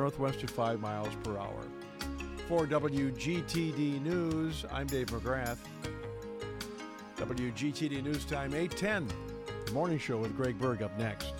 northwest at 5 miles per hour. For WGTD News, I'm Dave McGrath. WGTD News Time, 8:10. The Morning Show with Greg Berg up next.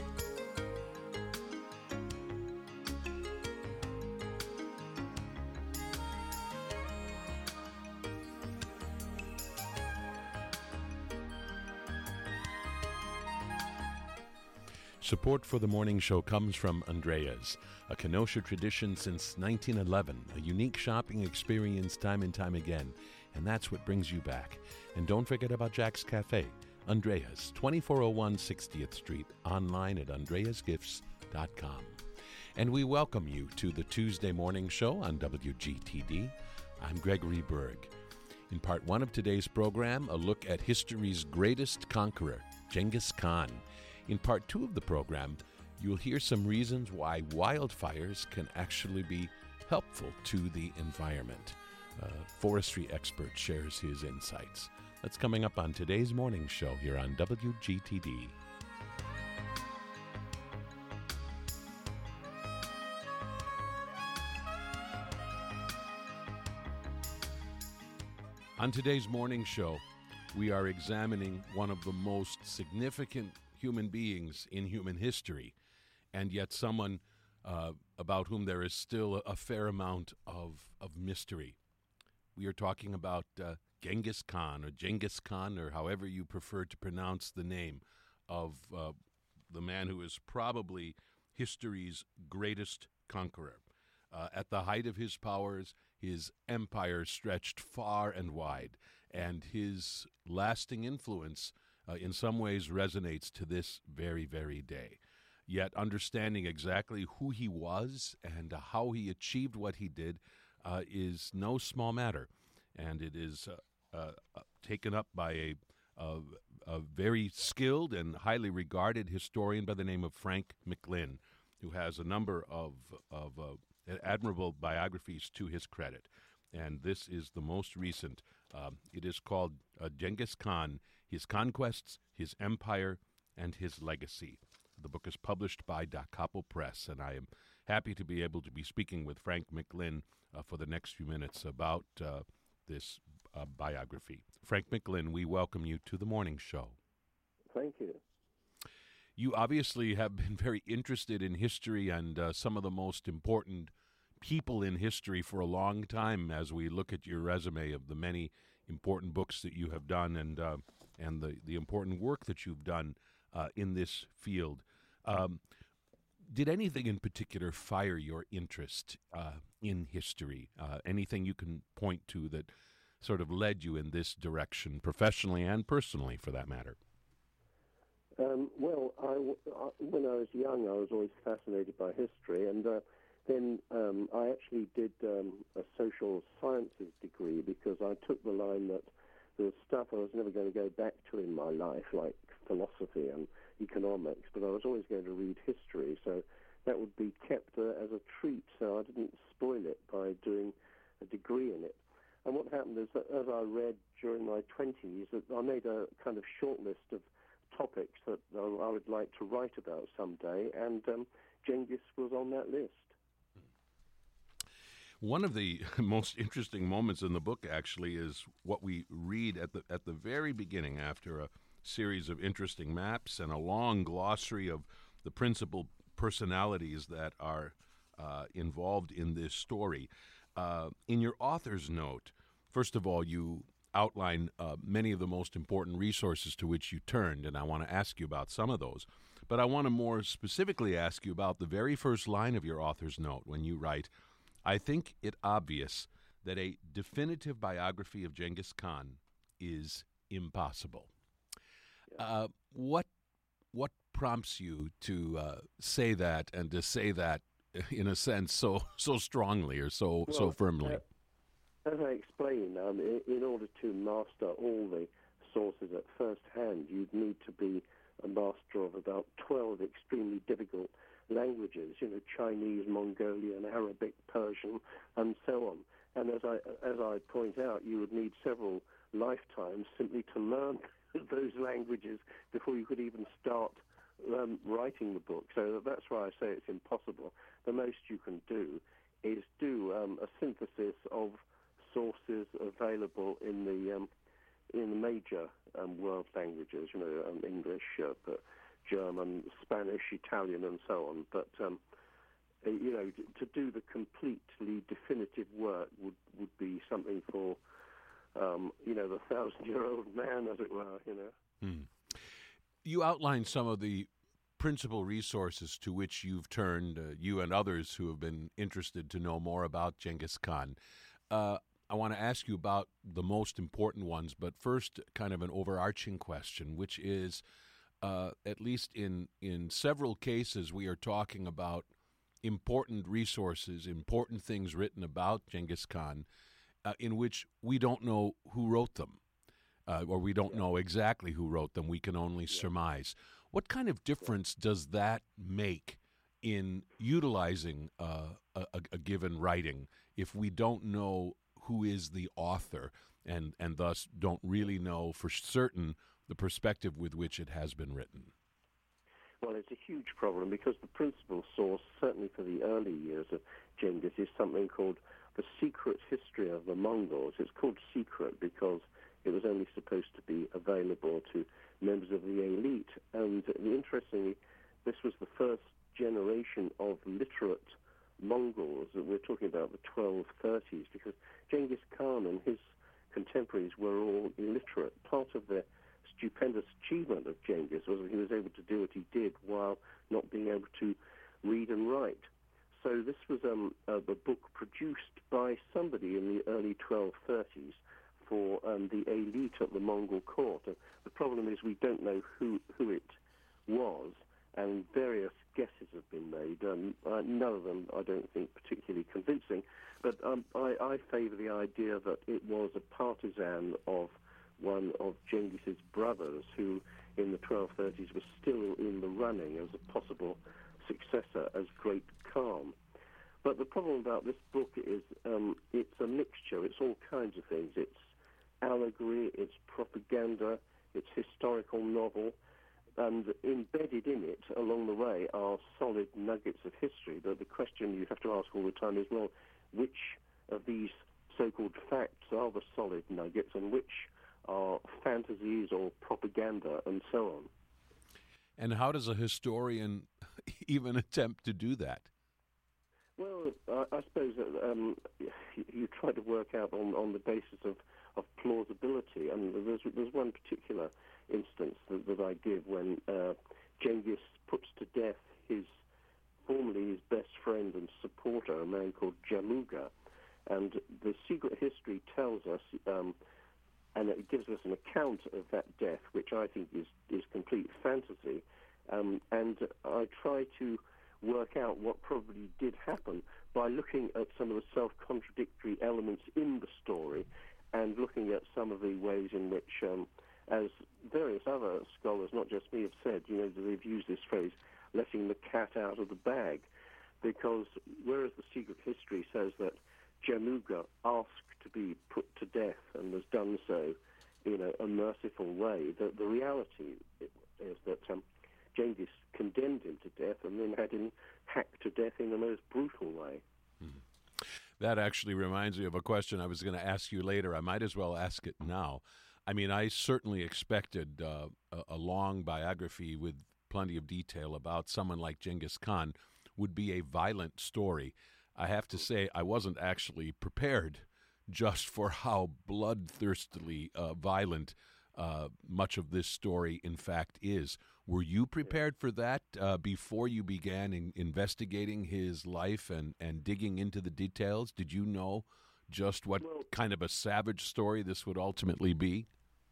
Support for the morning show comes from Andrea's, a Kenosha tradition since 1911, a unique shopping experience time and time again, and that's what brings you back. And don't forget about Jack's Cafe, Andrea's, 2401 60th Street, online at andreasgifts.com. And we welcome you to the Tuesday morning show on WGTD. I'm Gregory Berg. In part one of today's program, a look at history's greatest conqueror, Genghis Khan. In part two of the program, you'll hear some reasons why wildfires can actually be helpful to the environment. A forestry expert shares his insights. That's coming up on today's morning show here on WGTD. On today's morning show, we are examining one of the most significant human beings in human history, and yet someone about whom there is still a fair amount of mystery. We are talking about Genghis Khan, or however you prefer to pronounce the name of the man who is probably history's greatest conqueror. At the height of his powers, his empire stretched far and wide, and his lasting influence in some ways resonates to this very, very day. Yet understanding exactly who he was and how he achieved what he did is no small matter. And it is taken up by a very skilled and highly regarded historian by the name of Frank McLynn, who has a number of admirable biographies to his credit. And this is the most recent. It is called Genghis Khan, His Conquests, His Empire, and His Legacy. The book is published by Da Capo Press, and I am happy to be able to be speaking with Frank McLynn for the next few minutes about this biography. Frank McLynn, we welcome you to the morning show. Thank you. You obviously have been very interested in history and some of the most important people in history for a long time, as we look at your resume of the many important books that you have done and the important work that you've done in this field. Did anything in particular fire your interest in history? Anything you can point to that sort of led you in this direction, professionally and personally, for that matter? Well, when I was young, I was always fascinated by history, and then I actually did a social sciences degree because I took the line that there was stuff I was never going to go back to in my life, like philosophy and economics, but I was always going to read history, so that would be kept as a treat, so I didn't spoil it by doing a degree in it. And what happened is that as I read during my 20s, that I made a kind of short list of topics that I would like to write about someday, and Genghis was on that list. One of the most interesting moments in the book, actually, is what we read at the very beginning, after a series of interesting maps and a long glossary of the principal personalities that are involved in this story. In your author's note, first of all, you outline many of the most important resources to which you turned, and I want to ask you about some of those. But I want to more specifically ask you about the very first line of your author's note when you write, "I think it obvious that a definitive biography of Genghis Khan is impossible." Yeah. What prompts you to say that, and to say that in a sense so strongly or so firmly? As I explained, in order to master all the sources at first hand, you'd need to be a master of about 12 extremely difficult languages, Chinese, Mongolian, Arabic, Persian, and so on. And as I point out, you would need several lifetimes simply to learn those languages before you could even start writing the book, so that's why I say it's impossible. The most you can do is do a synthesis of sources available in the major world languages, English, German, Spanish, Italian, and so on. But to do the completely definitive work would be something for the 1,000-year-old man, as it were. You outlined some of the principal resources to which you've turned, you and others who have been interested to know more about Genghis Khan. I want to ask you about the most important ones, but first, kind of an overarching question, which is, at least in several cases, we are talking about important resources, important things written about Genghis Khan, in which we don't know who wrote them, or we don't know exactly who wrote them. We can only surmise. What kind of difference does that make in utilizing a given writing if we don't know who is the author and thus don't really know for certain the perspective with which it has been written? Well, it's a huge problem because the principal source, certainly for the early years of Genghis, is something called The Secret History of the Mongols. It's called secret because it was only supposed to be available to members of the elite. And interestingly, this was the first generation of literate Mongols. We're talking about the 1230s, because Genghis Khan and his contemporaries were all illiterate. Part of the stupendous achievement of Genghis was that he was able to do what he did while not being able to read and write. So this was a book produced by somebody in the early 1230s for the elite at the Mongol court. The problem is we don't know who it was, and various guesses have been made. None of them, I don't think, particularly convincing. But I favour the idea that it was a partisan of one of Genghis's brothers, who in the 1230s was still in the running as a possible successor as Great Khan. But the problem about this book is it's a mixture. It's all kinds of things. It's allegory, it's propaganda, it's historical novel, and embedded in it along the way are solid nuggets of history. But the question you have to ask all the time is, well, which of these so-called facts are the solid nuggets and which are fantasies or propaganda and so on? And how does a historian even attempt to do that? Well, I suppose that you try to work out on the basis of plausibility. And there's one particular instance that I give when Genghis puts to death formerly his best friend and supporter, a man called Jamuga. And the secret history tells us, and it gives us an account of that death, which I think is complete fantasy. And I try to work out what probably did happen by looking at some of the self-contradictory elements in the story and looking at some of the ways in which, as various other scholars, not just me, have said, they've used this phrase, letting the cat out of the bag, because whereas the secret history says that Jamuga asked to be put to death and was done so in a merciful way, the reality is that Genghis condemned him to death and then had him hacked to death in the most brutal way. That actually reminds me of a question I was going to ask you later. I might as well ask it now. I mean, I certainly expected a long biography with plenty of detail about someone like Genghis Khan would be a violent story. I have to say I wasn't actually prepared just for how bloodthirstily violent much of this story, in fact, is. Were you prepared for that before you began investigating his life and digging into the details? Did you know just what kind of a savage story this would ultimately be?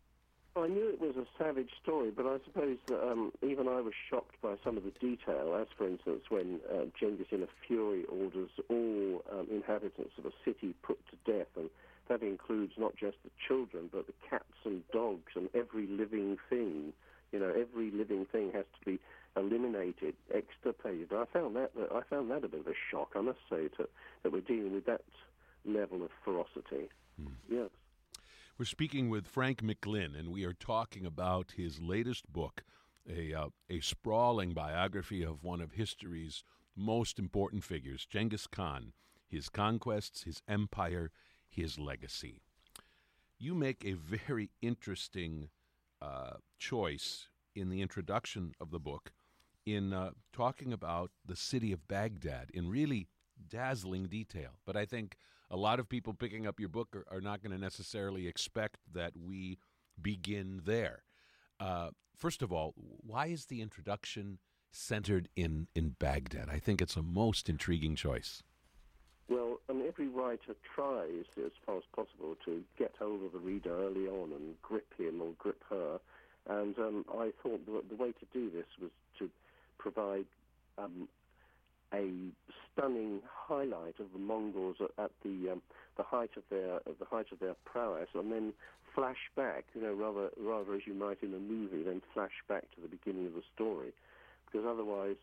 I knew it was a savage story, but I suppose that even I was shocked by some of the detail, as, for instance, when Genghis in a fury orders all inhabitants of a city put to death, and that includes not just the children, but the cats and dogs and every living thing. Every living thing has to be eliminated, extirpated. I found that a bit of a shock, I must say, that we're dealing with that level of ferocity. Yes. We're speaking with Frank McGlynn, and we are talking about his latest book, a sprawling biography of one of history's most important figures, Genghis Khan, his conquests, his empire, his legacy. You make a very interesting choice in the introduction of the book in talking about the city of Baghdad in really dazzling detail. But I think a lot of people picking up your book are not going to necessarily expect that we begin there. First of all, why is the introduction centered in Baghdad? I think it's a most intriguing choice. Well, every writer tries, as far as possible, to get hold of the reader early on and grip him or grip her. And I thought the way to do this was to provide a stunning highlight of the Mongols at the height of their prowess, and then flash back, rather as you might in a movie, then flash back to the beginning of the story, because otherwise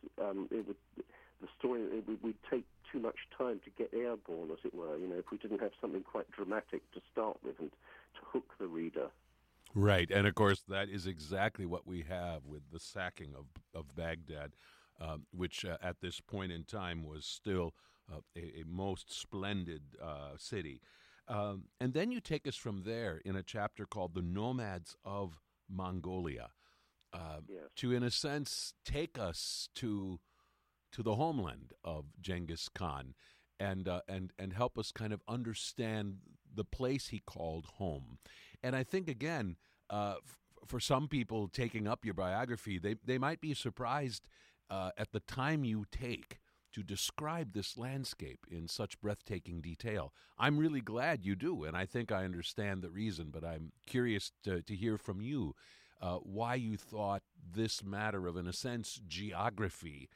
it would take too much time to get airborne, as it were. If we didn't have something quite dramatic to start with and to hook the reader. Right, and of course that is exactly what we have with the sacking of Baghdad, which at this point in time was still a most splendid city. And then you take us from there in a chapter called The Nomads of Mongolia, Yes. to, in a sense, take us to the homeland of Genghis Khan and help us kind of understand the place he called home. And I think, again, for some people taking up your biography, they might be surprised at the time you take to describe this landscape in such breathtaking detail. I'm really glad you do, and I think I understand the reason, but I'm curious to hear from you why you thought this matter of, in a sense, geography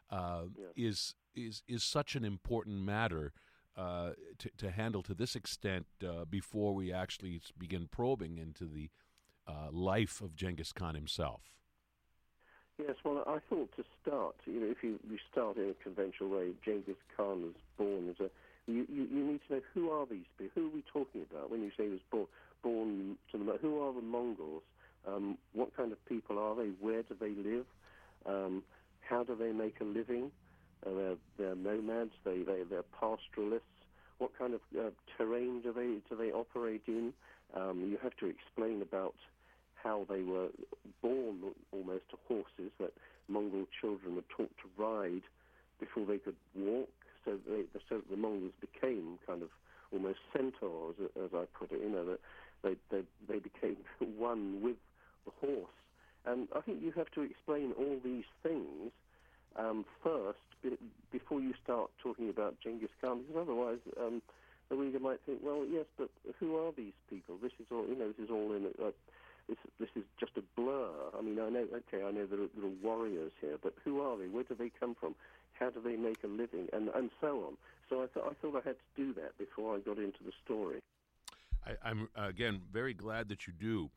is such an important matter to handle to this extent before we actually begin probing into the life of Genghis Khan himself. Yes, well, I thought to start, if you start in a conventional way, Genghis Khan was born as you need to know, who are these people? Who are we talking about when you say he was born to the... Who are the Mongols? What kind of people are they? Where do they live? How do they make a living? They're nomads. They're pastoralists. What kind of terrain do they operate in? You have to explain about how they were born almost to horses, that Mongol children were taught to ride before they could walk, so the Mongols became kind of almost centaurs, as I put it, that they became one with the horse. And I think you have to explain all these things first before you start talking about Genghis Khan, because otherwise the reader might think, well, yes, but who are these people? This is all, this is all in this is just a blur. I mean, I know there are little warriors here, but who are they? Where do they come from? How do they make a living? And so on. So I thought I had to do that before I got into the story. I'm again very glad that you do.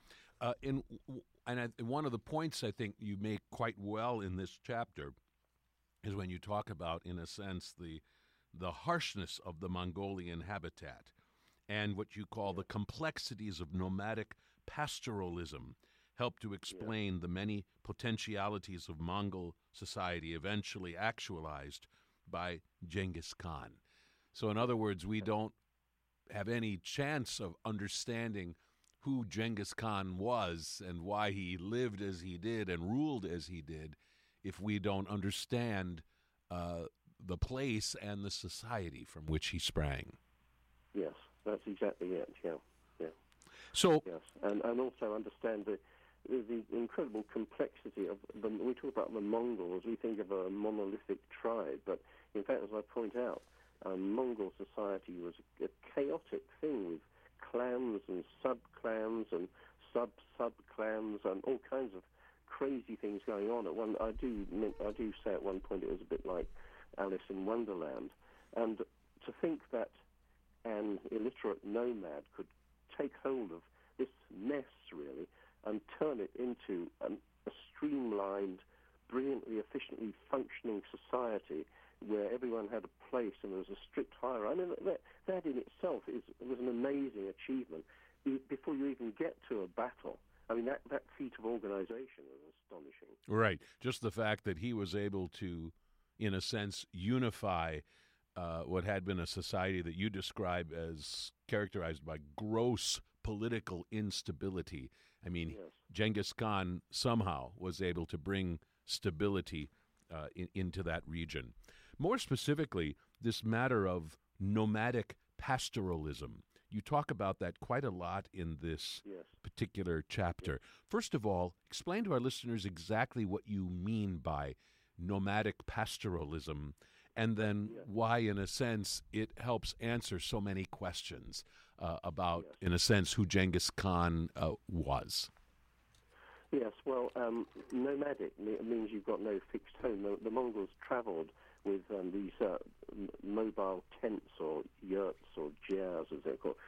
One of the points I think you make quite well in this chapter is when you talk about, in a sense, the harshness of the Mongolian habitat and what you call the complexities of nomadic pastoralism help to explain the many potentialities of Mongol society eventually actualized by Genghis Khan. So in other words, we don't have any chance of understanding who Genghis Khan was and why he lived as he did and ruled as he did if we don't understand the place and the society from which he sprang. Yes, that's exactly it, yeah. So, yes, and also understand the incredible complexity of them. We talk about the Mongols, we think of a monolithic tribe, but in fact, as I point out, Mongol society was a chaotic thing with clans and sub-clans and sub-clans and all kinds of crazy things going on. I do say at one point it was a bit like Alice in Wonderland, and to think that an illiterate nomad could take hold of this mess, really, and turn it into a streamlined, brilliantly, efficiently functioning society where everyone had a place and there was a strict hierarchy. I mean, that in itself was an amazing achievement before you even get to a battle. I mean, that feat of organization was astonishing. Right. Just the fact that he was able to, in a sense, unify what had been a society that you describe as characterized by gross political instability. I mean, Yes. Genghis Khan somehow was able to bring stability into that region. More specifically, this matter of nomadic pastoralism. You talk about that quite a lot in this Yes. particular chapter. First of all, explain to our listeners exactly what you mean by nomadic pastoralism, and then why, in a sense, it helps answer so many questions about, in a sense, who Genghis Khan was. Yes, well, nomadic means you've got no fixed home. The Mongols traveled with these mobile tents or yurts or jiars, as they're called.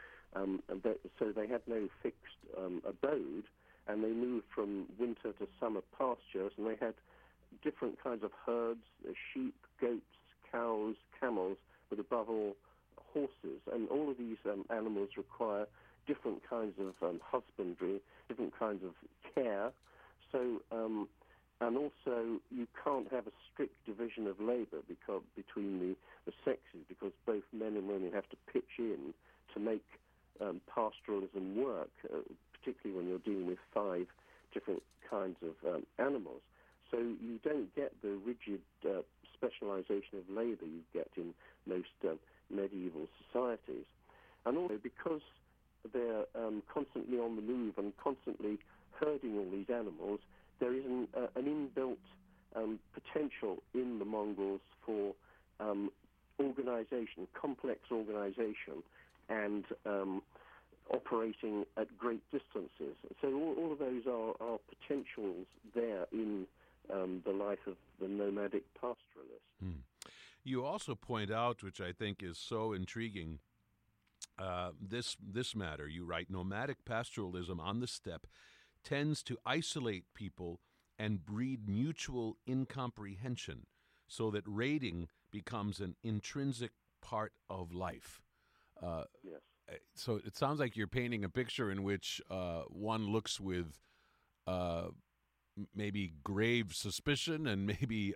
So they had no fixed abode, and they moved from winter to summer pastures, and they had different kinds of herds, sheep, goats, cows, camels, but above all, horses. And all of these animals require different kinds of husbandry, different kinds of care. So, and also you can't have a strict division of labor between the sexes, because both men and women have to pitch in to make pastoralism work, particularly when you're dealing with 5 different kinds of animals. So you don't get the rigid specialization of labor you get in most medieval societies. And also because they're constantly on the move and constantly herding all these animals, there is an inbuilt potential in the Mongols for organization, complex organization, and operating at great distances. So all of those are potentials there in the life of the nomadic pastoralist. You also point out, which I think is so intriguing, this matter. You write, nomadic pastoralism on the steppe tends to isolate people and breed mutual incomprehension, so that raiding becomes an intrinsic part of life. Yes. So it sounds like you're painting a picture in which one looks with maybe grave suspicion and maybe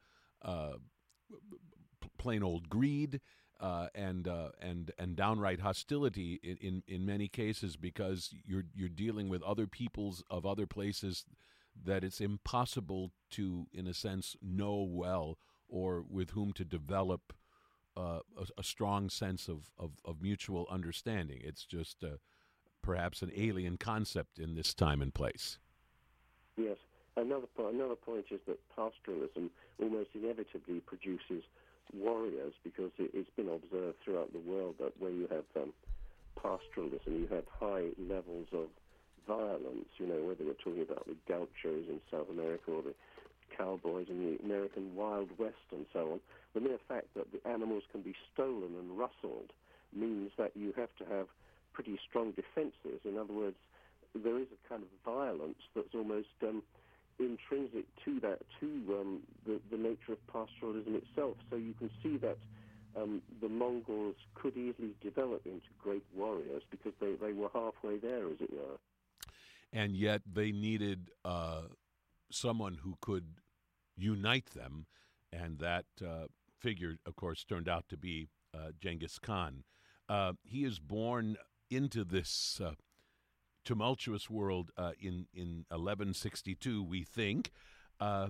plain old greed and downright hostility in many cases, because you're dealing with other peoples of other places that it's impossible to, in a sense, know well, or with whom to develop a strong sense of mutual understanding. It's just perhaps an alien concept in this time and place. Yes. Another point is that pastoralism almost inevitably produces warriors, because it's been observed throughout the world that where you have pastoralism, you have high levels of violence, whether we're talking about the gauchos in South America or the cowboys in the American Wild West and so on. The mere fact that the animals can be stolen and rustled means that you have to have pretty strong defenses. In other words, there is a kind of violence that's almost intrinsic to that, to the nature of pastoralism itself. So you can see that the Mongols could easily develop into great warriors because they were halfway there, as it were. And yet they needed someone who could unite them, and that figure, of course, turned out to be Genghis Khan. He is born into this tumultuous world in 1162, we think, Yes.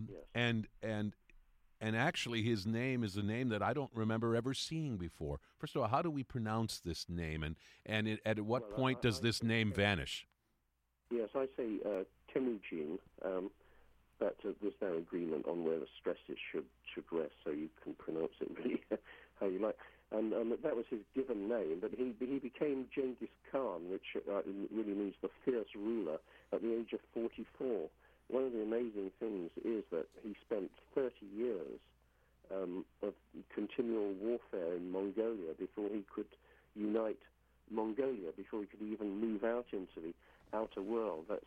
and actually his name is a name that I don't remember ever seeing before. First of all, how do we pronounce this name, and at what point does this name vanish? Yes, I say Temujin, but there's no agreement on where the stresses should rest, so you can pronounce it really how you like. And that was his given name, but he became Genghis Khan, which really means the fierce ruler, at the age of 44. One of the amazing things is that he spent 30 years of continual warfare in Mongolia before he could unite Mongolia, before he could even move out into the outer world. That's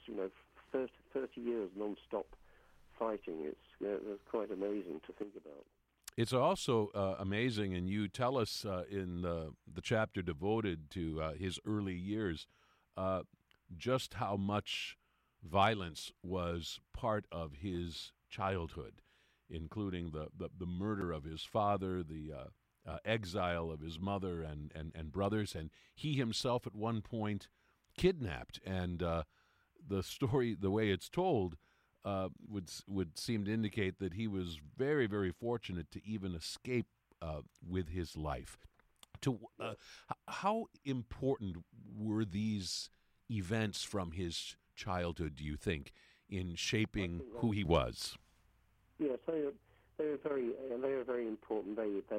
30 years non-stop fighting. It's quite amazing to think about. It's also amazing, and you tell us in the chapter devoted to his early years just how much violence was part of his childhood, including the murder of his father, the exile of his mother and brothers, and he himself at one point kidnapped. And the story, the way it's told, would seem to indicate that he was very, very fortunate to even escape with his life. To how important were these events from his childhood, do you think, in shaping who he was? Yes, they are very important.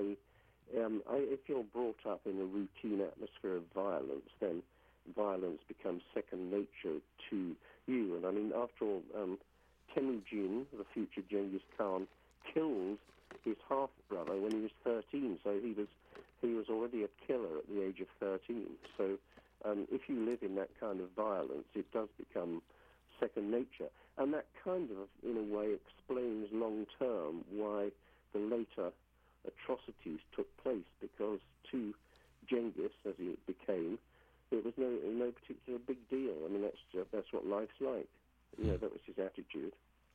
If you're brought up in a routine atmosphere of violence, then violence becomes second nature to you. And I mean, after all, Temujin, the future Genghis Khan, killed his half brother when he was 13. So he was already a killer at the age of 13. So if you live in that kind of violence, it does become second nature. And that kind of, in a way, explains long-term why the later atrocities took place, because to Genghis, as he became, it was no particular big deal. I mean, that's what life's like. You know, that was his attitude.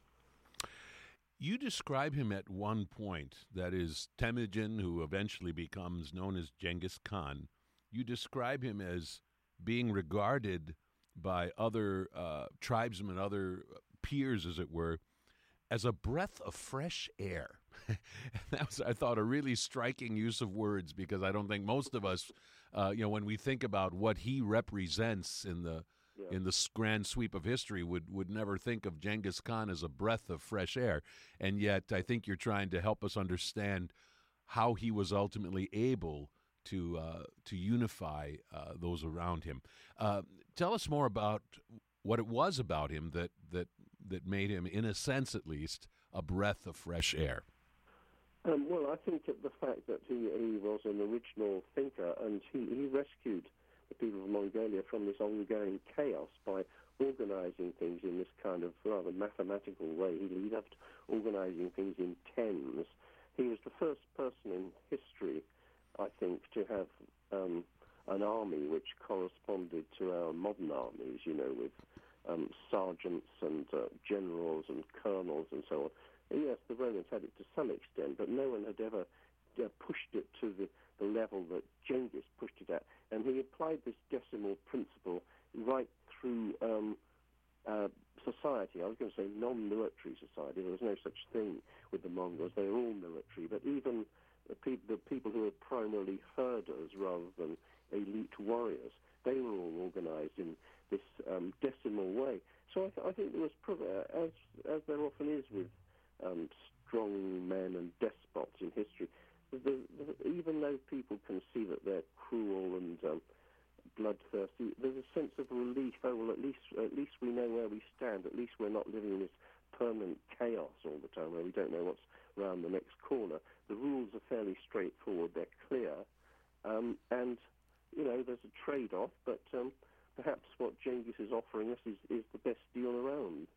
You describe him at one point, that is Temujin, who eventually becomes known as Genghis Khan. You describe him as being regarded by other tribesmen, other peers, as it were, as a breath of fresh air. That was, I thought, a really striking use of words, because I don't think most of us, when we think about what he represents in the grand sweep of history, would never think of Genghis Khan as a breath of fresh air. And yet, I think you're trying to help us understand how he was ultimately able to unify those around him. Tell us more about what it was about him that made him, in a sense at least, a breath of fresh air. Well, I think the fact that he was an original thinker, and he rescued the people of Mongolia from this ongoing chaos by organizing things in this kind of rather mathematical way. He loved organizing things in tens. He was the first person in history, I think, to have an army which corresponded to our modern armies, you know, with sergeants and generals and colonels and so on. And yes, the Romans had it to some extent, but no one had ever pushed it to the level that Genghis pushed it at. And he applied this decimal principle right through society. I was going to say non-military society. There was no such thing with the Mongols. They were all military. But even the people who were primarily herders rather than elite warriors, they were all organized in this decimal way. So I think there was, as there often is with strong men and despots in history, even though people can see that they're cruel and bloodthirsty, there's a sense of relief. Oh, well, at least we know where we stand. At least we're not living in this permanent chaos all the time where we don't know what's around the next corner. The rules are fairly straightforward. They're clear. And, you know, there's a trade-off, but perhaps what Genghis is offering us is the best deal around.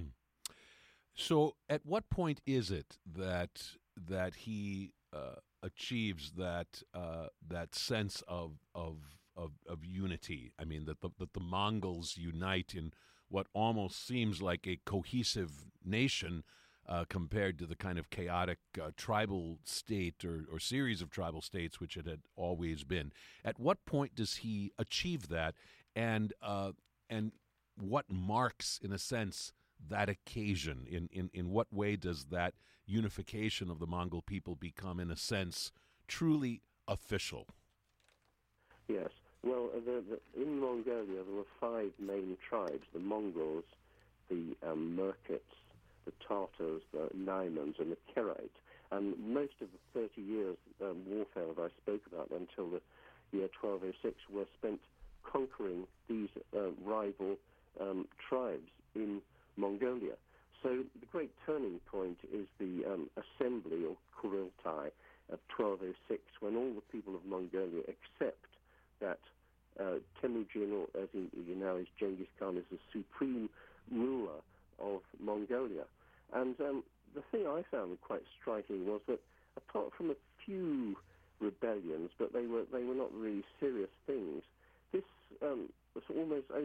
So at what point is it that he achieves that sense of unity? I mean, that the Mongols unite in what almost seems like a cohesive nation compared to the kind of chaotic tribal state or series of tribal states which it had always been. At what point does he achieve that, and what marks, in a sense, that occasion? In what way does that unification of the Mongol people become, in a sense, truly official? Yes. Well, in Mongolia there were 5 main tribes: the Mongols, the Merkits, the Tartars, the Naimans, and the Kiraite. And most of the 30 years warfare that I spoke about until the year 1206 were spent conquering these rival tribes in Mongolia. So the great turning point is the assembly, or Kurultai, of 1206, when all the people of Mongolia accept that Temujin, or as he now is Genghis Khan, is the supreme ruler of Mongolia. And the thing I found quite striking was that, apart from a few rebellions, but they were not really serious things, this was almost over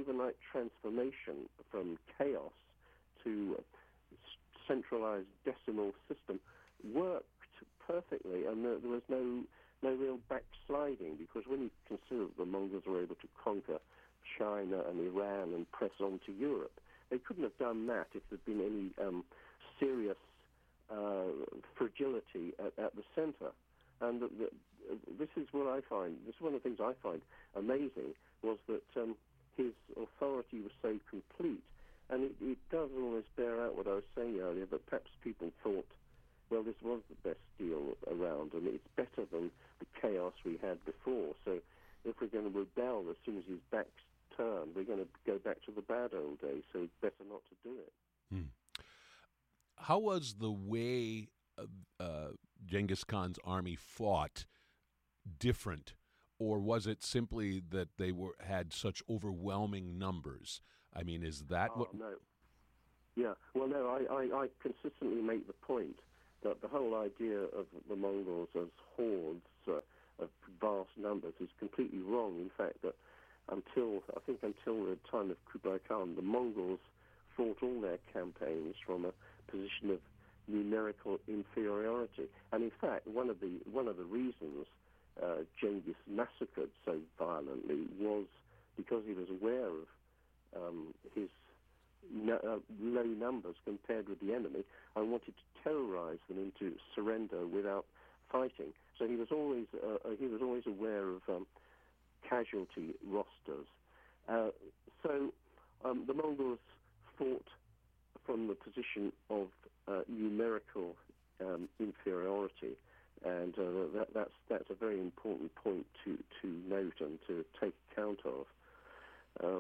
overnight transformation from chaos to a centralized decimal system worked perfectly, and there was no real backsliding, because when you consider that the Mongols were able to conquer China and Iran and press on to Europe, they couldn't have done that if there'd been any serious fragility at the center. And this is what I find, this is one of the things I find amazing, was that his authority was so complete. And it does almost bear out what I was saying earlier, that perhaps people thought, well, this was the best deal around, and it's better than the chaos we had before. So if we're going to rebel as soon as his back's turned, we're going to go back to the bad old days, so it's better not to do it. How was the way Genghis Khan's army fought different, or was it simply that they had such overwhelming numbers? I mean, is that what... No. Yeah, well, no, I consistently make the point that the whole idea of the Mongols as hordes of vast numbers is completely wrong. In fact, that until the time of Kublai Khan, the Mongols fought all their campaigns from a position of numerical inferiority. And in fact, one of the reasons Genghis massacred so violently was because he was aware of his low numbers compared with the enemy, and wanted to terrorize them into surrender without fighting. So he was always aware of casualty rosters. So the Mongols fought from the position of numerical inferiority, and that's a very important point to note and to take account of.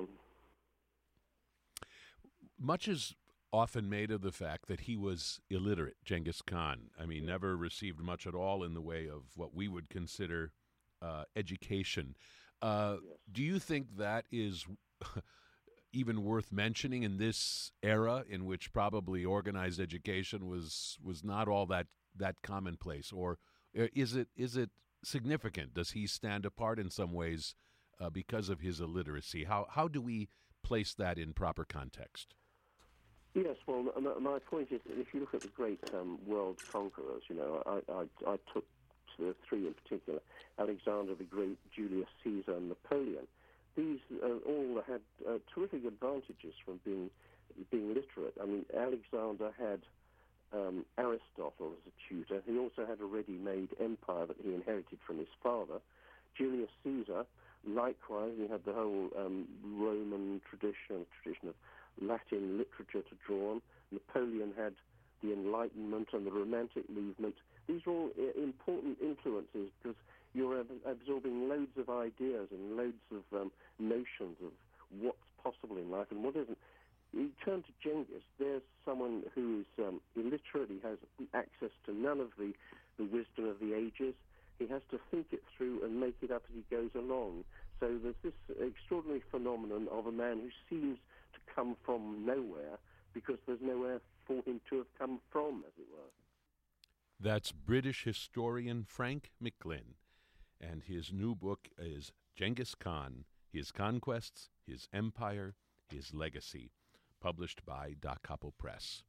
Much is often made of the fact that he was illiterate, Genghis Khan. I mean, never received much at all in the way of what we would consider education. Yes. Do you think that is even worth mentioning in this era in which probably organized education was not all that commonplace? Or is it significant? Does he stand apart in some ways because of his illiteracy? How do we place that in proper context? Yes, well, my point is that if you look at the great world conquerors, I took three in particular: Alexander the Great, Julius Caesar, and Napoleon. These all had terrific advantages from being literate. I mean, Alexander had Aristotle as a tutor. He also had a ready-made empire that he inherited from his father. Julius Caesar, likewise, he had the whole Roman tradition of Latin literature to draw on. Napoleon had the Enlightenment and the Romantic movement. These are all important influences because you're absorbing loads of ideas and loads of notions of what's possible in life and what isn't. You turn to Genghis, there's someone who is illiterate. He has access to none of the wisdom of the ages. He has to think it through and make it up as he goes along. So there's this extraordinary phenomenon of a man who seems to come from nowhere because there's nowhere for him to have come from, as it were. That's British historian Frank McGlynn, and his new book is Genghis Khan, His Conquests, His Empire, His Legacy, published by Da Capo Press.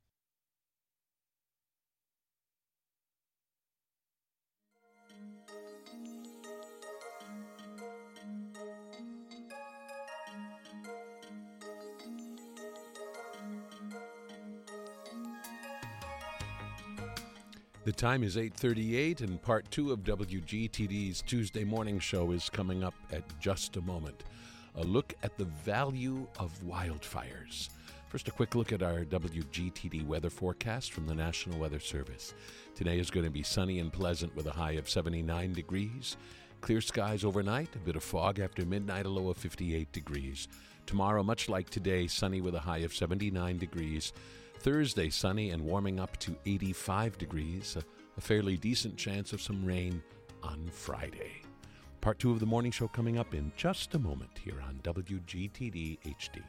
The time is 8:38, and part 2 of WGTD's Tuesday Morning Show is coming up at just a moment. A look at the value of wildfires. First, a quick look at our WGTD weather forecast from the National Weather Service. Today is going to be sunny and pleasant with a high of 79 degrees. Clear skies overnight, a bit of fog after midnight, a low of 58 degrees. Tomorrow, much like today, sunny with a high of 79 degrees. Thursday, sunny and warming up to 85 degrees. A fairly decent chance of some rain on Friday. Part 2 of the morning show coming up in just a moment here on WGTD HD.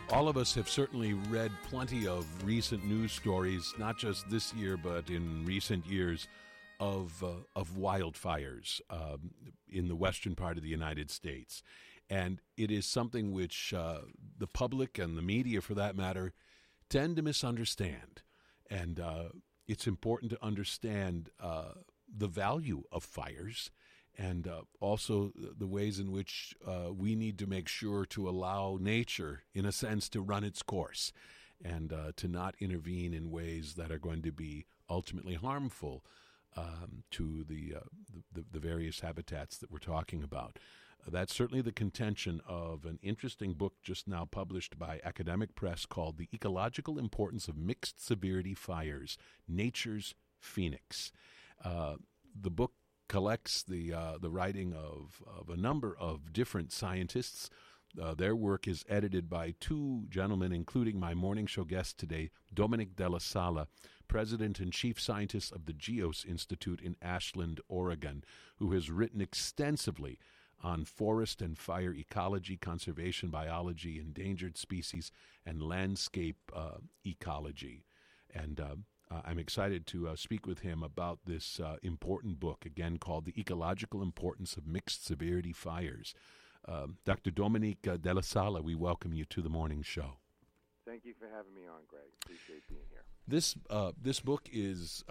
All of us have certainly read plenty of recent news stories, not just this year, but in recent years, of wildfires in the western part of the United States. And it is something which the public and the media, for that matter, tend to misunderstand. And it's important to understand the value of fires and also the ways in which we need to make sure to allow nature, in a sense, to run its course and to not intervene in ways that are going to be ultimately harmful to the various habitats that we're talking about. That's certainly the contention of an interesting book just now published by Academic Press called The Ecological Importance of Mixed Severity Fires, Nature's Phoenix. The book collects the writing of a number of different scientists. Their work is edited by two gentlemen, including my morning show guest today, Dominic Della Sala, President and Chief Scientist of the GEOS Institute in Ashland, Oregon, who has written extensively on forest and fire ecology, conservation biology, endangered species, and landscape ecology. And I'm excited to speak with him about this important book, again called The Ecological Importance of Mixed Severity Fires. Dr. Dominique Della Sala, we welcome you to the morning show. Thank you for having me on, Greg. Appreciate being here. This book is,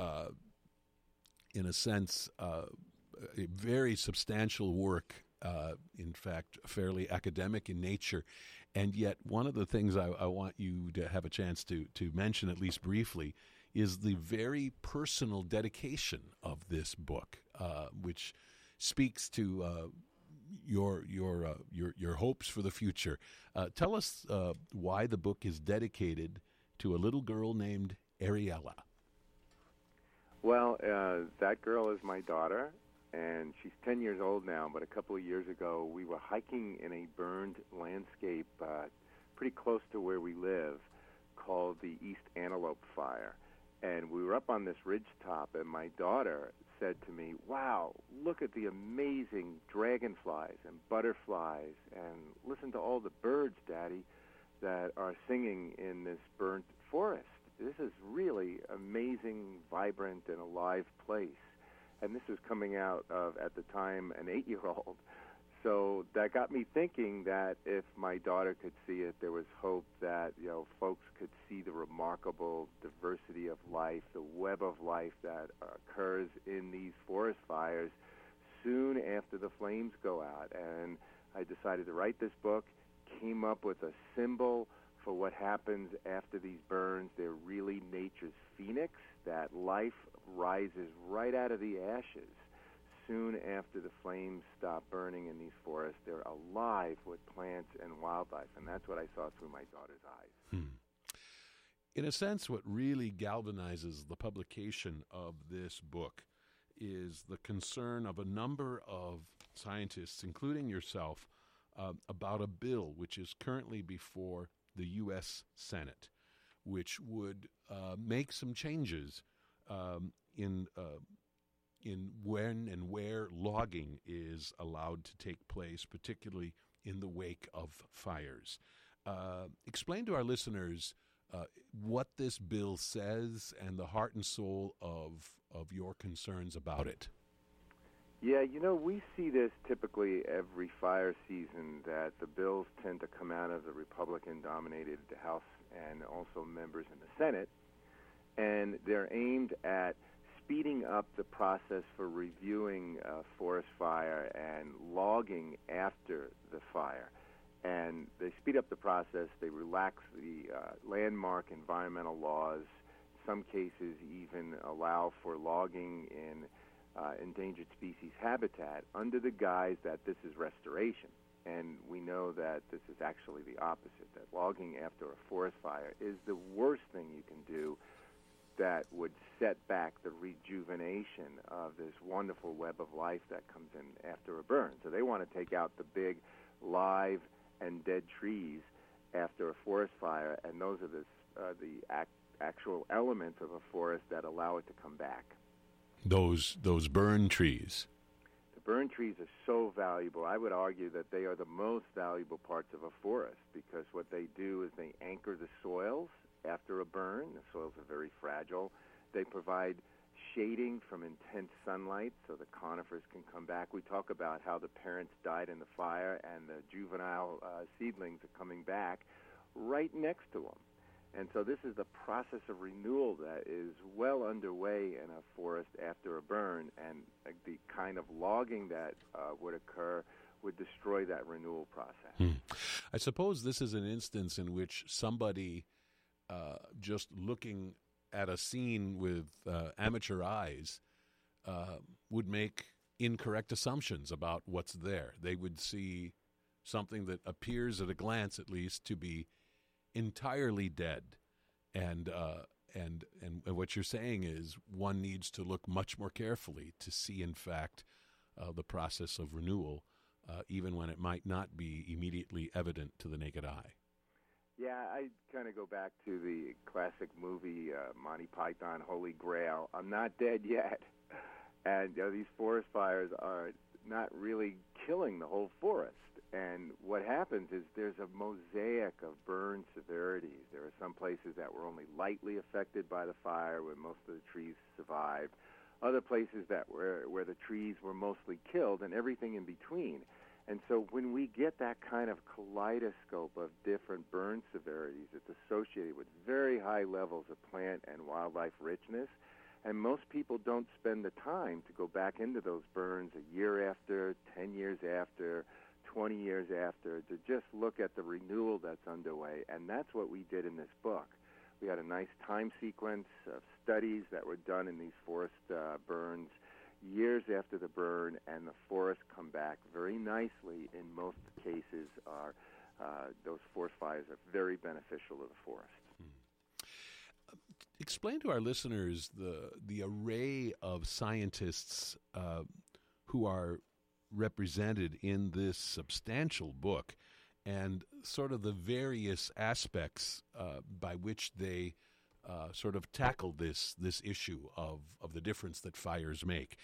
in a sense, a very substantial work, in fact, fairly academic in nature. And yet one of the things I want you to have a chance to mention, at least briefly, is the very personal dedication of this book, which speaks to your hopes for the future. Tell us why the book is dedicated to a little girl named Ariella. Well, that girl is my daughter, and she's 10 years old now, but a couple of years ago we were hiking in a burned landscape pretty close to where we live called the East Antelope Fire. And we were up on this ridge top, and my daughter said to me, "Wow, look at the amazing dragonflies and butterflies, and listen to all the birds, Daddy, that are singing in this burnt forest. This is really amazing, vibrant, and alive place." And this was coming out of, at the time, an 8-year-old. So that got me thinking that if my daughter could see it, there was hope that, folks could see the remarkable diversity of life, the web of life that occurs in these forest fires soon after the flames go out. And I decided to write this book, came up with a symbol for what happens after these burns. They're really nature's phoenix, that life rises right out of the ashes. Soon after the flames stop burning in these forests, they're alive with plants and wildlife, and that's what I saw through my daughter's eyes. In a sense, what really galvanizes the publication of this book is the concern of a number of scientists, including yourself, about a bill which is currently before the U.S. Senate, which would make some changes in when and where logging is allowed to take place, particularly in the wake of fires. Explain to our listeners what this bill says and the heart and soul of your concerns about it. Yeah, we see this typically every fire season, that the bills tend to come out of the Republican-dominated House and also members in the Senate, and they're aimed at speeding up the process for reviewing a forest fire and logging after the fire. And they speed up the process. They relax the landmark environmental laws. In some cases even allow for logging in endangered species habitat under the guise that this is restoration. And we know that this is actually the opposite, that logging after a forest fire is the worst thing you can do that would set back the rejuvenation of this wonderful web of life that comes in after a burn. So they want to take out the big live and dead trees after a forest fire, and those are the actual elements of a forest that allow it to come back. Those burn trees. The burn trees are so valuable. I would argue that they are the most valuable parts of a forest because what they do is they anchor the soils after a burn. The soils are very fragile. They provide shading from intense sunlight so the conifers can come back. We talk about how the parents died in the fire and the juvenile seedlings are coming back right next to them. And so this is the process of renewal that is well underway in a forest after a burn, and the kind of logging that would occur would destroy that renewal process. I suppose this is an instance in which somebody just looking at a scene with amateur eyes would make incorrect assumptions about what's there. They would see something that appears at a glance, at least, to be entirely dead, and what you're saying is one needs to look much more carefully to see, in fact, the process of renewal, even when it might not be immediately evident to the naked eye. Yeah, I kind of go back to the classic movie Monty Python, Holy Grail. I'm not dead yet, and these forest fires are not really killing the whole forest. And what happens is there's a mosaic of burn severities. There are some places that were only lightly affected by the fire where most of the trees survived, other places that where the trees were mostly killed, and everything in between. And so when we get that kind of kaleidoscope of different burn severities, it's associated with very high levels of plant and wildlife richness. And most people don't spend the time to go back into those burns a year after, 10 years after, 20 years after, to just look at the renewal that's underway. And that's what we did in this book. We had a nice time sequence of studies that were done in these forest burns years after the burn, and the forests come back very nicely. In most cases, those forest fires are very beneficial to the forest. Explain to our listeners the array of scientists who are represented in this substantial book, and sort of the various aspects by which they sort of tackle this issue of the difference that fires make.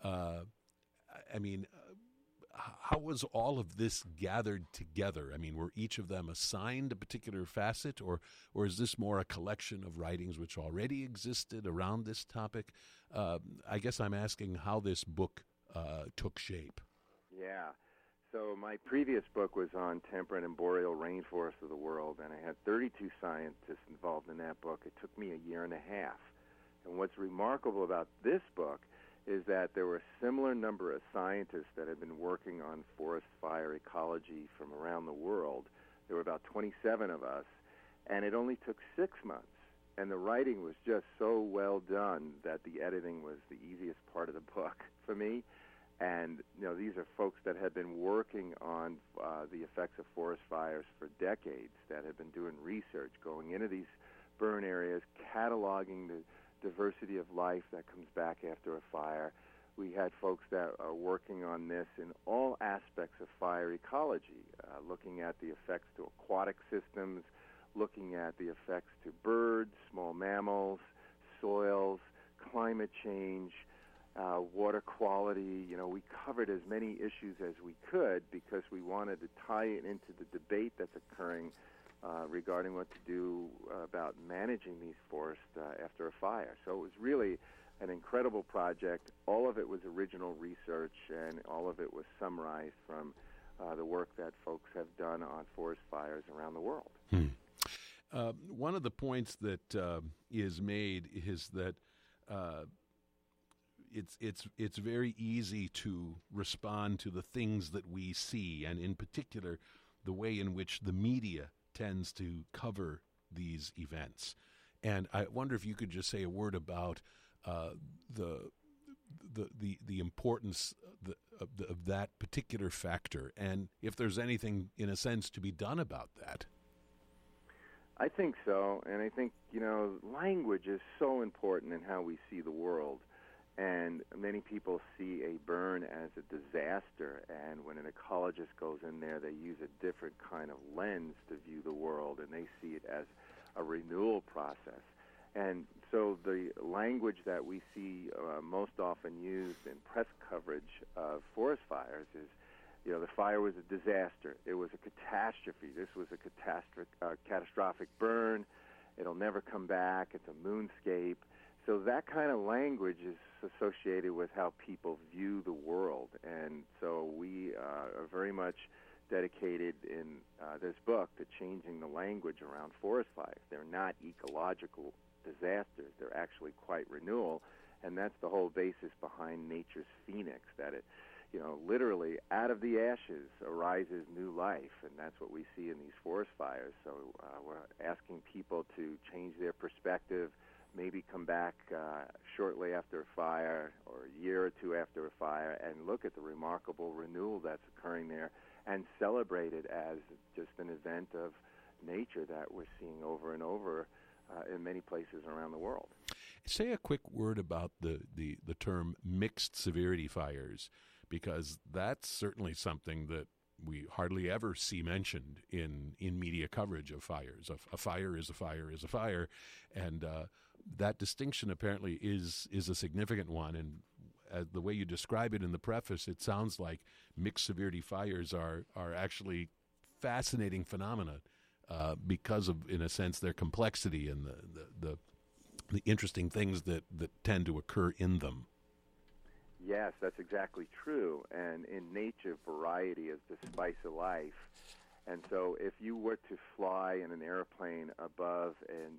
I mean, how was all of this gathered together? I mean, were each of them assigned a particular facet, or is this more a collection of writings which already existed around this topic? I guess I'm asking how this book took shape. Yeah. So my previous book was on temperate and boreal rainforests of the world, and I had 32 scientists involved in that book. It took me a year and a half. And what's remarkable about this book is that there were a similar number of scientists that had been working on forest fire ecology from around the world. There were about 27 of us, and it only took 6 months. And the writing was just so well done that the editing was the easiest part of the book for me. And, these are folks that had been working on the effects of forest fires for decades, that had been doing research, going into these burn areas, cataloging the diversity of life that comes back after a fire. We had folks that are working on this in all aspects of fire ecology, looking at the effects to aquatic systems, looking at the effects to birds, small mammals, soils, climate change, water quality. We covered as many issues as we could because we wanted to tie it into the debate that's occurring regarding what to do about managing these forests after a fire. So it was really an incredible project. All of it was original research, and all of it was summarized from the work that folks have done on forest fires around the world. One of the points that is made is that it's very easy to respond to the things that we see, and in particular, the way in which the media tends to cover these events. And I wonder if you could just say a word about the importance of that particular factor, and if there's anything, in a sense, to be done about that. I think so, and I think, language is so important in how we see the world. And many people see a burn as a disaster, and when an ecologist goes in there, they use a different kind of lens to view the world, and they see it as a renewal process. And so the language that we see most often used in press coverage of forest fires is, the fire was a disaster. It was a catastrophe. This was a catastrophic burn. It'll never come back. It's a moonscape. So that kind of language is associated with how people view the world. And so we are very much dedicated in this book to changing the language around forest fires. They're not ecological disasters. They're actually quite renewal. And that's the whole basis behind nature's phoenix, that it, literally out of the ashes arises new life. And that's what we see in these forest fires. So we're asking people to change their perspective, maybe come back shortly after a fire or a year or two after a fire and look at the remarkable renewal that's occurring there and celebrate it as just an event of nature that we're seeing over and over in many places around the world. Say a quick word about the term mixed severity fires, because that's certainly something that we hardly ever see mentioned in media coverage of fires. A fire is a fire is a fire, and that distinction apparently is a significant one. And the way you describe it in the preface, it sounds like mixed severity fires are actually fascinating phenomena because of, in a sense, their complexity and the interesting things that tend to occur in them. Yes, that's exactly true. And in nature, variety is the spice of life. And so if you were to fly in an airplane above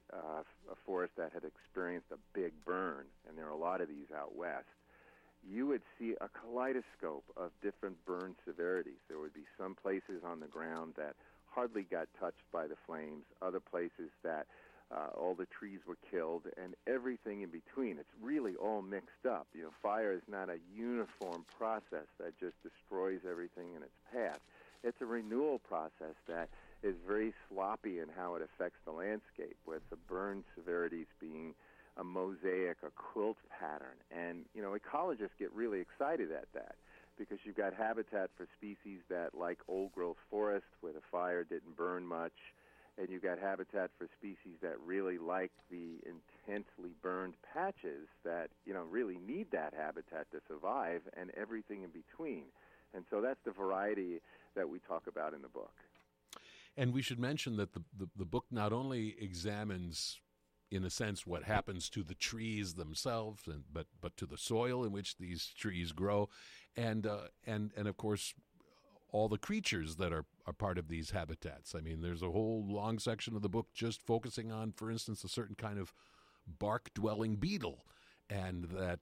a forest that had experienced a big burn, and there are a lot of these out west, you would see a kaleidoscope of different burn severities. There would be some places on the ground that hardly got touched by the flames, other places that all the trees were killed, and everything in between. It's really all mixed up. Fire is not a uniform process that just destroys everything in its path. It's a renewal process that is very sloppy in how it affects the landscape, with the burn severities being a mosaic, a quilt pattern. And, ecologists get really excited at that because you've got habitat for species that like old-growth forest where the fire didn't burn much, and you've got habitat for species that really like the intensely burned patches that, really need that habitat to survive, and everything in between. And so that's the variety that we talk about in the book. And we should mention that the book not only examines, in a sense, what happens to the trees themselves, but to the soil in which these trees grow, and of course, all the creatures that are part of these habitats. I mean, there's a whole long section of the book just focusing on, for instance, a certain kind of bark-dwelling beetle, and that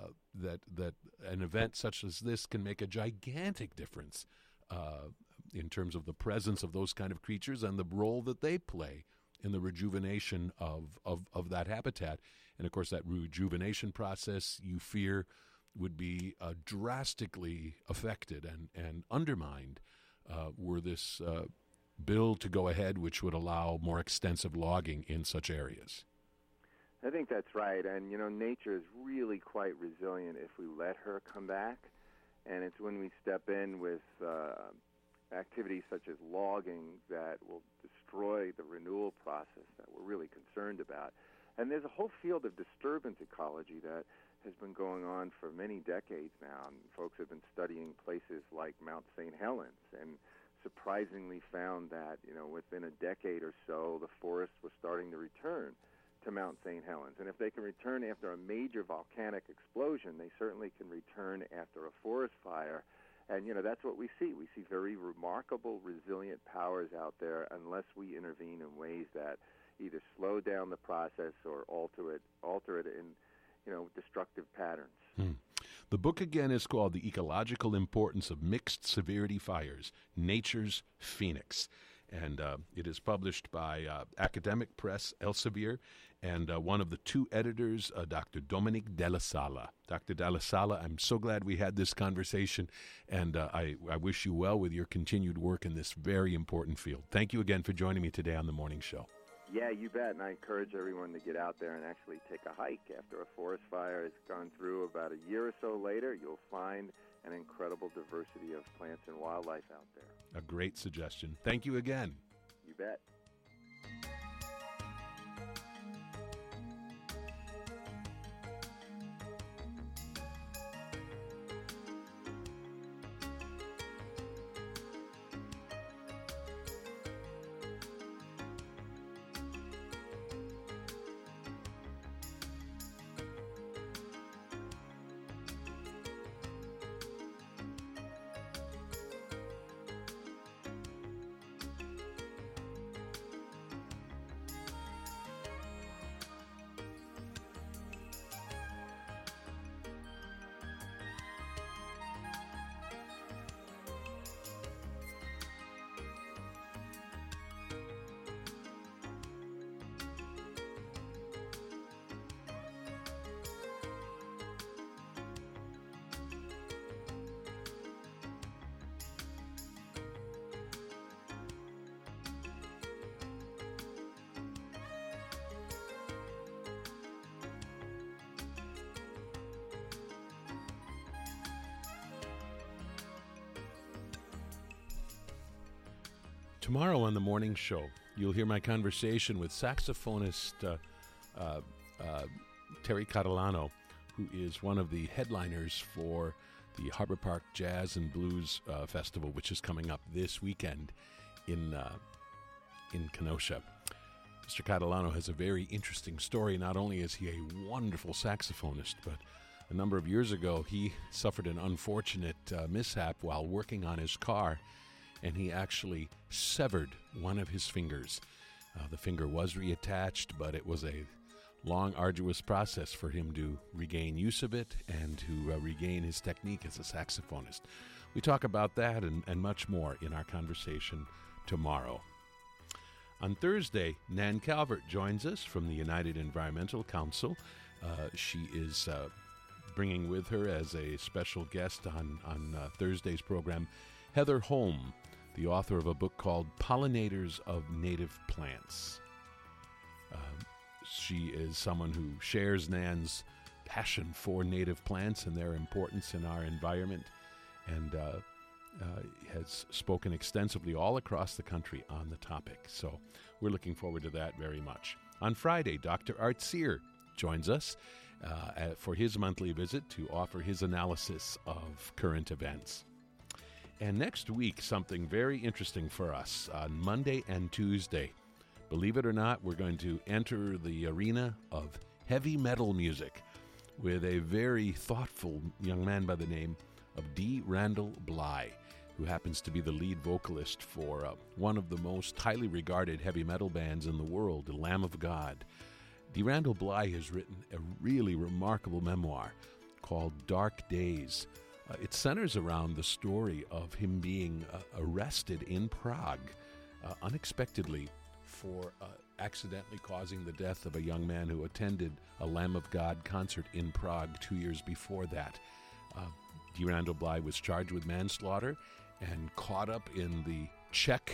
an event such as this can make a gigantic difference in terms of the presence of those kind of creatures and the role that they play in the rejuvenation of that habitat. And, of course, that rejuvenation process, you fear, would be drastically affected and undermined were this bill to go ahead, which would allow more extensive logging in such areas. I think that's right. And, nature is really quite resilient if we let her come back. And it's when we step in with activities such as logging that will destroy the renewal process that we're really concerned about. And there's a whole field of disturbance ecology that has been going on for many decades now. And folks have been studying places like Mount St. Helens and surprisingly found that, within a decade or so, the forests were starting to return to Mount St. Helens. And if they can return after a major volcanic explosion, they certainly can return after a forest fire. And, that's what we see. We see very remarkable, resilient powers out there unless we intervene in ways that either slow down the process or alter it in, destructive patterns. The book, again, is called The Ecological Importance of Mixed Severity Fires, Nature's Phoenix. And it is published by Academic Press Elsevier, and one of the two editors, Dr. Dominique Della Sala. Dr. Della Sala, I'm so glad we had this conversation, and I wish you well with your continued work in this very important field. Thank you again for joining me today on The Morning Show. Yeah, you bet, and I encourage everyone to get out there and actually take a hike. After a forest fire has gone through, about a year or so later, you'll find an incredible diversity of plants and wildlife out there. A great suggestion. Thank you again. You bet. Tomorrow on the morning show, you'll hear my conversation with saxophonist Terry Catalano, who is one of the headliners for the Harbor Park Jazz and Blues Festival, which is coming up this weekend in Kenosha. Mr. Catalano has a very interesting story. Not only is he a wonderful saxophonist, but a number of years ago, he suffered an unfortunate mishap while working on his car, and he actually severed one of his fingers. The finger was reattached, but it was a long, arduous process for him to regain use of it and to regain his technique as a saxophonist. We talk about that and much more in our conversation tomorrow. On Thursday, Nan Calvert joins us from the United Environmental Council. She is bringing with her as a special guest on Thursday's program Heather Holm, the author of a book called Pollinators of Native Plants. She is someone who shares Nan's passion for native plants and their importance in our environment, and has spoken extensively all across the country on the topic. So we're looking forward to that very much. On Friday, Dr. Art Sear joins us for his monthly visit to offer his analysis of current events. And next week, something very interesting for us on Monday and Tuesday. Believe it or not, we're going to enter the arena of heavy metal music with a very thoughtful young man by the name of D. Randall Bly, who happens to be the lead vocalist for one of the most highly regarded heavy metal bands in the world, the Lamb of God. D. Randall Bly has written a really remarkable memoir called Dark Days. It centers around the story of him being arrested in Prague unexpectedly for accidentally causing the death of a young man who attended a Lamb of God concert in Prague 2 years before that. D. Randall Bly was charged with manslaughter and caught up in the Czech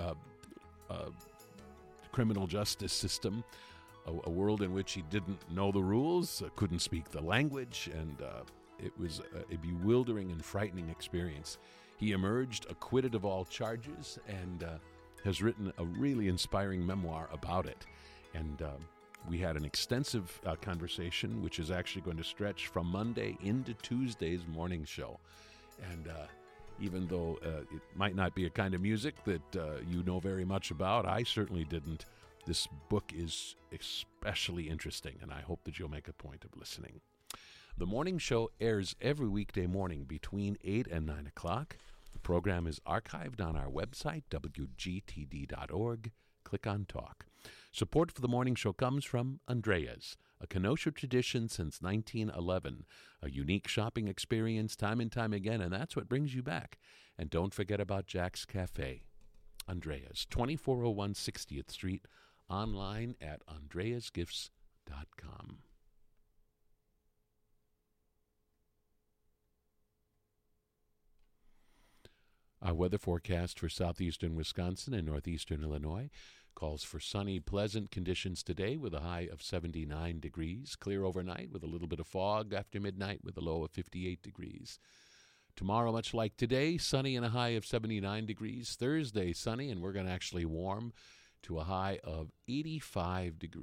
criminal justice system, a world in which he didn't know the rules, couldn't speak the language, and it was a bewildering and frightening experience. He emerged acquitted of all charges and has written a really inspiring memoir about it. And we had an extensive conversation, which is actually going to stretch from Monday into Tuesday's morning show. And even though it might not be a kind of music that you know very much about, I certainly didn't. This book is especially interesting, and I hope that you'll make a point of listening. The morning show airs every weekday morning between 8 and 9 o'clock. The program is archived on our website, wgtd.org. Click on Talk. Support for the morning show comes from Andrea's, a Kenosha tradition since 1911, a unique shopping experience time and time again, and that's what brings you back. And don't forget about Jack's Cafe. Andrea's, 2401 60th Street, online at andreasgifts.com. Our weather forecast for southeastern Wisconsin and northeastern Illinois calls for sunny, pleasant conditions today with a high of 79 degrees. Clear overnight with a little bit of fog after midnight with a low of 58 degrees. Tomorrow, much like today, sunny and a high of 79 degrees. Thursday, sunny, and we're going to actually warm to a high of 85 degrees.